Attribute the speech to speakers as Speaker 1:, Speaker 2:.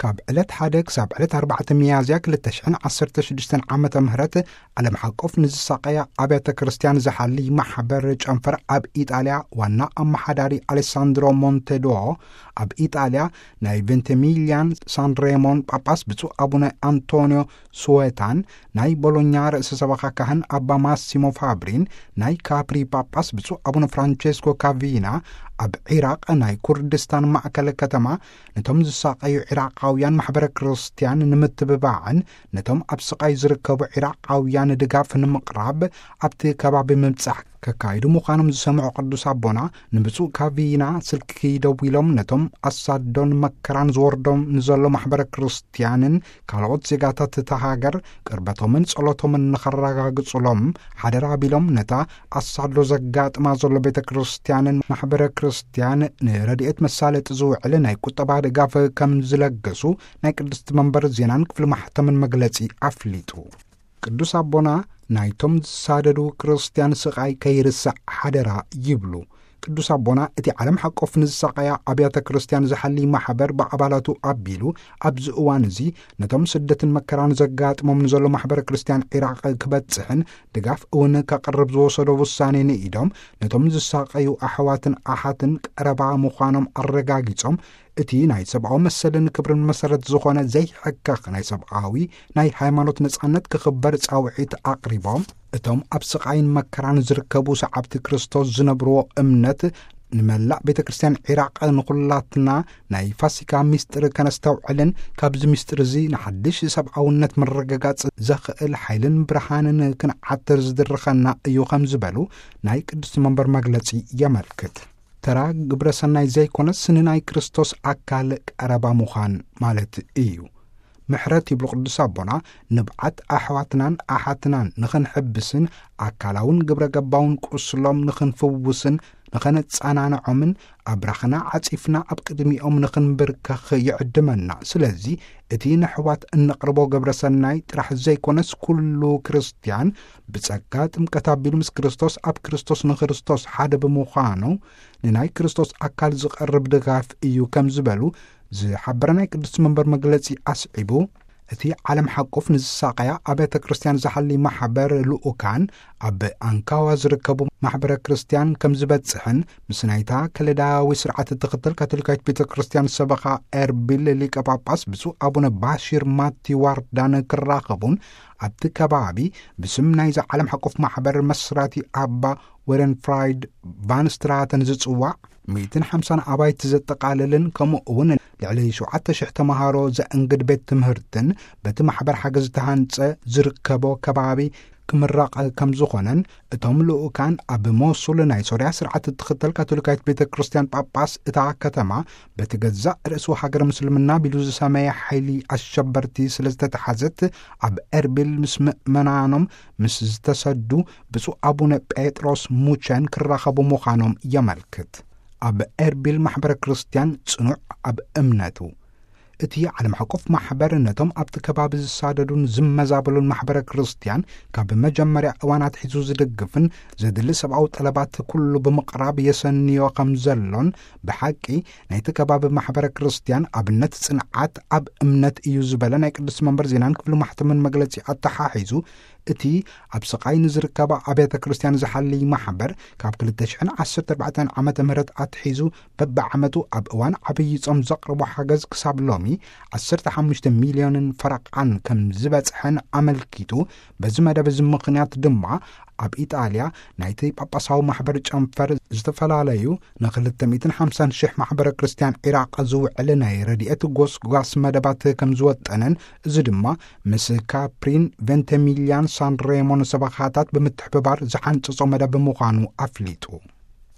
Speaker 1: ካብ ዕለት 1 ክሳብ ዕለት 4 ሚያዝያ 2016 ዓመተ ምህረት ዓለም ሓቆፍ ንዝሳቀያ አብያተ ክርስቲያን ዝሓሊ ማሕበር ጨንፈር ኣብ ኢጣልያ ዋና ኣመሓዳሪ አሌሳንድሮ ሞንቴዶ ኣብ ኢጣልያ ናይ ቬንቲሚሊያን ሳን ሬሞን ጳጳስ ብፁዕ አቡነ አንቶኒዮ ሱዌታን ናይ ቦሎኛ ርእሰ ሰበካ ካህን አባ ማሲሞ ፋብሪን ናይ ካፕሪ ጳጳስ ብፁዕ አቡነ ፍራንቼስኮ ካቪና ኣብ ኢራቅ ናይ ኩርድስታን ማእከለ ከተማ ነቶም ዝሳቀዩ ኢራቃውያን ማሕበረ ክርስቲያን ንምትብባዕን ነቶም ኣብ ስቃይ ዝርከቡ ኢራቃውያን ድጋፍ ንምቅራብ ኣብቲ ከባቢ ምብጻሕ ከካይዱ ምዃኖም ዝሰምዑ ቅዱስ አቦና ንብፁዕ ካቪና ስልኪ ደዊሎም ነቶም ኣሳዶን መከራን ዝወርዶም ንዘሎ ማሕበረ ክርስቲያንን ካልኦት ዜጋታት ተሃገር ቅርበቶምን ጸሎቶምን ንኸረጋግጹሎም ሓደራ ቢሎም ነታ ኣሳዶ ዘጋጥማ ዘሎ ቤተ ክርስቲያንን ማሕበረ ክርስቲያን ንረድኤት መሳለጢ ዝውዕል ናይ ቁጠባ ድጋፍ ከም ዝለገሱ ናይ ቅድስት መንበር ዜናን ክፍሊ ማሕተምን መግለጺ ኣፍሊጡ ቅዱስ አቦና ናይቶም ዝሳደዱ ክርስቲያን ስቃይ ከይርስዕ ሓደራ ይብሉ ቅዱስ አቦና እቲ ዓለም ሓቆፍ ንዝሳቀያ አብያተ ክርስቲያን ዝሓሊ ማሕበር በአባላቱ ኣቢሉ ኣብዚ እዋን እዚ ነቶም ስደትን መከራን ዘጋጥሞም ንዘሎ ማሕበረ ክርስቲያን ኢራቅ ክበጽሕን ድጋፍ እውን ከቅርብ ዝወሰዶ ውሳኔ ንኢዶም ነቶም ዝሳቀዩ ኣሕዋትን ኣሓትን ቀረባ ምዃኖም ኣረጋጊጾም እቲ ናይ ሰብአዊ መሰልን ክብርን መሰረት ዝኾነ ዘይሕከኽ ናይ ሰብአዊ ናይ ሃይማኖት ነጻነት ክኽበር ጻውዒት ኣቅሪቦም እቶም ኣብ ስቃይን መከራን ዝርከቡ ሰዓብቲ ክርስቶስ ዝነብርዎ እምነት ንመላእ ቤተ ክርስቲያን ኢራቅ ንኹላትና ናይ ፋሲካ ሚስጥር ከነስተውዕልን ካብዚ ሚስጥር እዚ ንሓድሽ ሰብአውነት መረጋጋጽ ዘኽእል ሓይልን ብርሃንን ክንዓትር ዝድርኸና እዩ ከም ዝበሉ ናይ ቅዱስ መንበር መግለጺ የመልክት ተራ ግብረ ሰናይ ዘይኮነስ ንናይ ክርስቶስ ኣካል ቀረባ ምዃን ማለት እዩ ምሕረት ይብሉ ቅዱስ አቦና ንብዓት ኣሕዋትናን ኣሓትናን ንኽንሕብስን ኣካላውን ግብረ ገባውን ቁስሎም ንኽንፍውስን ንኸነጻናንዖምን ኣብራኽና ዓጺፍና ኣብ ቅድሚኦም ንኽንብርከኽ ይዕድመና ስለዚ እቲ ንሕዋት እንቕርቦ ገብረ ሰናይ ጥራሕ ዘይኮነስ ኩሉ ክርስቲያን ብጸጋ ጥምቀት ኣቢሉ ምስ ክርስቶስ ኣብ ክርስቶስ ንክርስቶስ ሓደ ብምዃኑ ንናይ ክርስቶስ ኣካል ዝቐርብ ድጋፍ እዩ ከም ዝበሉ ዝሓበረ ናይ ቅዱስ መንበር መግለጺ ኣስዒቡ እቲ ዓለም ሓቆፍ ንዝሳቀያ አብያተ ክርስቲያን ዝሓሊ ማሕበር ልኡካን ኣብ አንካዋ ዝርከቡ ማሕበረ ክርስቲያን ከም ዝበጽሕን ምስ ናይታ ከለዳዊ ስርዓት ትኽተል ካቶሊካዊት ቤተ ክርስቲያን ሰበኻ ኤርቢል ሊቀ ጳጳስ ብፁዕ አቡነ ባሺር ማቲ ዋርዳን ክራኸቡን ኣብቲ ከባቢ ብስም ናይዚ ዓለም ሓቆፍ ማሕበር መስራቲ ኣባ ወረንፍራይድ ቫንስትራተን ዝጽዋዕ 150 ኣባይቲ ዘጠቃልልን ከምኡ እውን ልዕሊ 7,000 ተምሃሮ ዘእንግድ ቤት ትምህርትን በቲ ማሕበር ሓገዝ ተሃንጸ ዝርከቦ ከባቢ ክምራቕ ከም ዝኾነን እቶም ልኡካን ኣብ ሞሱል ናይ ሶርያ ስርዓት ትኽተል ካቶሊካዊት ቤተ ክርስቲያን ጳጳስ እታ ከተማ በቲ ገዛእ ርእሱ ሃገር ምስልምና ቢሉ ዝሰመየ ሓይሊ ኣሸበርቲ ስለ ዝተተሓዘት ኣብ ኤርቢል ምስ ምእመናኖም ምስ ዝተሰዱ ብፁዕ አቡነ ጴጥሮስ ሙቸን ክራኸቡ ምዃኖም የመልክት ኣብ ኤርቢል ማሕበረ ክርስቲያን ጽኑዕ ኣብ እምነቱ እቲ ዓለም ሓቆፍ ማሕበር ነቶም ኣብቲ ከባቢ ዝሳደዱን ዝመዛበሉን ማሕበረ ክርስቲያን ካብ መጀመርያ እዋናት ሒዙ ዝድግፍን ዘድሊ ሰብአዊ ጠለባት ኩሉ ብምቕራብ የሰንዮ ከም ዘሎን ብሓቂ ናይቲ ከባቢ ማሕበረ ክርስቲያን ኣብነት ጽንዓት ኣብ እምነት እዩ ዝበለ ናይ ቅዱስ መንበር ዜናን ክፍሊ ማሕተምን መግለጺ ኣተሓሒዙ እቲ ኣብ ስቃይ ንዝርከባ አብያተ ክርስቲያን ዝሓሊ ማሕበር ካብ 2014 ዓመተ ምህረት ኣትሒዙ በብዓመቱ ኣብ እዋን ዓብይ ጾም ዘቕርቦ ሓገዝ ክሳብ ሎሚ 15 ሚልዮን ፈረቃን ከም ዝበጽሐን ኣመልኪቱ በዚ መደብ እዚ ምኽንያት ድማ ኣብ ኢጣልያ ናይቲ ጳጳሳዊ ማሕበር ጨንፈር ዝተፈላለዩ ን250,000 ማሕበረ ክርስቲያን ኢራቅ ዝውዕል ናይ ረድኤት ጎስጓስ መደባት ከም ዝወጠነን እዚ ድማ ምስ ካፕሪን ቬንቲሚሊያን ሳን ሬሞን ሰበኻታት ብምትሕብባር ዝሓንጽጾ መደብ ምዃኑ ኣፍሊጡ